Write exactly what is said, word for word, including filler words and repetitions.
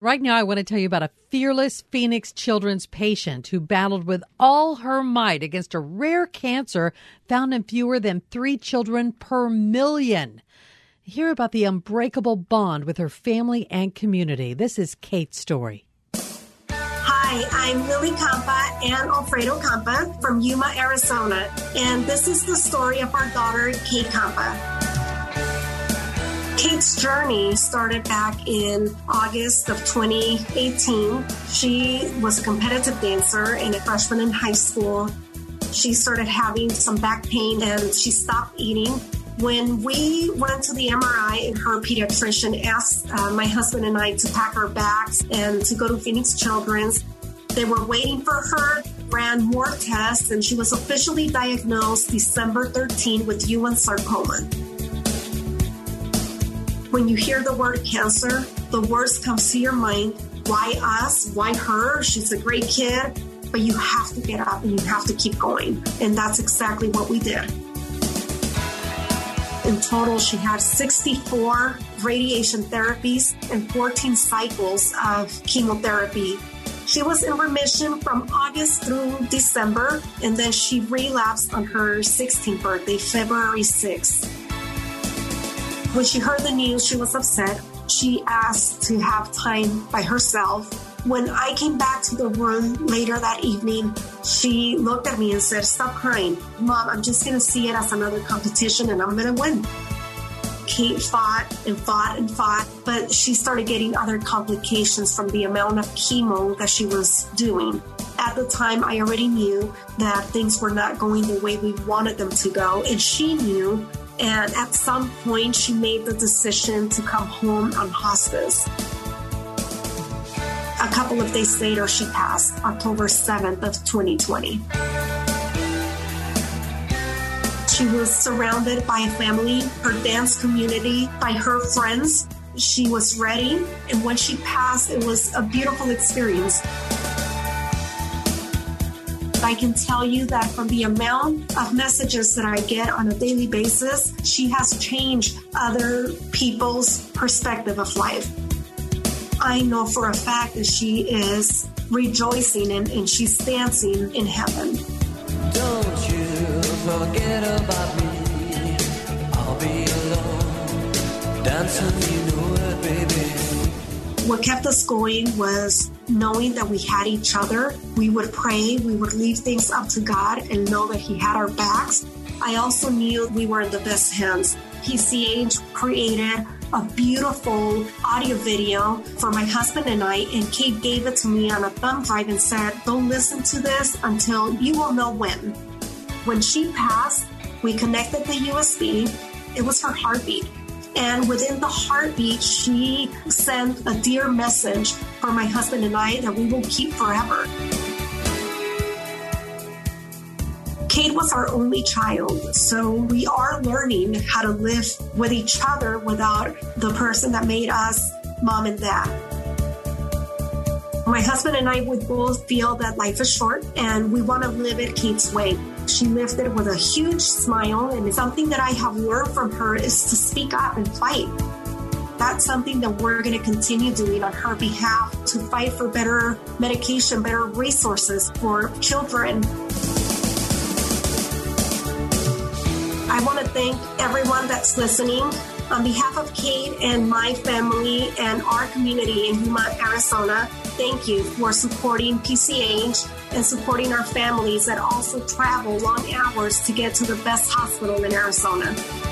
Right now, I want to tell you about a fearless Phoenix Children's patient who battled with all her might against a rare cancer found in fewer than three children per million. Hear about the unbreakable bond with her family and community. This is Kate's story. Hi, I'm Lily Campa and Alfredo Campa from Yuma, Arizona, and this is the story of our daughter, Kate Campa. Kate's journey started back in August of twenty eighteen. She was a competitive dancer and a freshman in high school. She started having some back pain and she stopped eating. When we went to the M R I and her pediatrician asked uh, my husband and I to pack our bags and to go to Phoenix Children's, they were waiting for her, ran more tests, and she was officially diagnosed December thirteenth with Ewing sarcoma. When you hear the word cancer, the worst comes to your mind. Why us? Why her? She's a great kid. But you have to get up and you have to keep going. And that's exactly what we did. In total, she had sixty-four radiation therapies and fourteen cycles of chemotherapy. She was in remission from August through December, and then she relapsed on her sixteenth birthday, February sixth. When she heard the news, she was upset. She asked to have time by herself. When I came back to the room later that evening, she looked at me and said, "Stop crying. Mom, I'm just going to see it as another competition and I'm going to win." Kate fought and fought and fought, but she started getting other complications from the amount of chemo that she was doing. At the time, I already knew that things were not going the way we wanted them to go, and she knew. And at some point, she made the decision to come home on hospice. A couple of days later, she passed, October seventh of twenty twenty. She was surrounded by a family, her dance community, by her friends. She was ready, and when she passed, it was a beautiful experience. I can tell you that from the amount of messages that I get on a daily basis, she has changed other people's perspective of life. I know for a fact that she is rejoicing and, and she's dancing in heaven. Don't you forget about me. I'll be alone, dancing, you know it, baby. What kept us going was knowing that we had each other. We would pray, we would leave things up to God and know that He had our backs. I also knew we were in the best hands. P C H created a beautiful audio video for my husband and I, and Kate gave it to me on a thumb drive and said, "Don't listen to this until you will know when." When she passed, we connected the U S B. It was her heartbeat. And within the heartbeat, she sent a dear message for my husband and I that we will keep forever. Kate was our only child, so we are learning how to live with each other without the person that made us mom and dad. My husband and I would both feel that life is short and we want to live it Kate's way. She lived it with a huge smile, and something that I have learned from her is to speak up and fight. That's something that we're going to continue doing on her behalf, to fight for better medication, better resources for children. I want to thank everyone that's listening. On behalf of Kate and my family and our community in Yuma, Arizona, thank you for supporting P C H and supporting our families that also travel long hours to get to the best hospital in Arizona.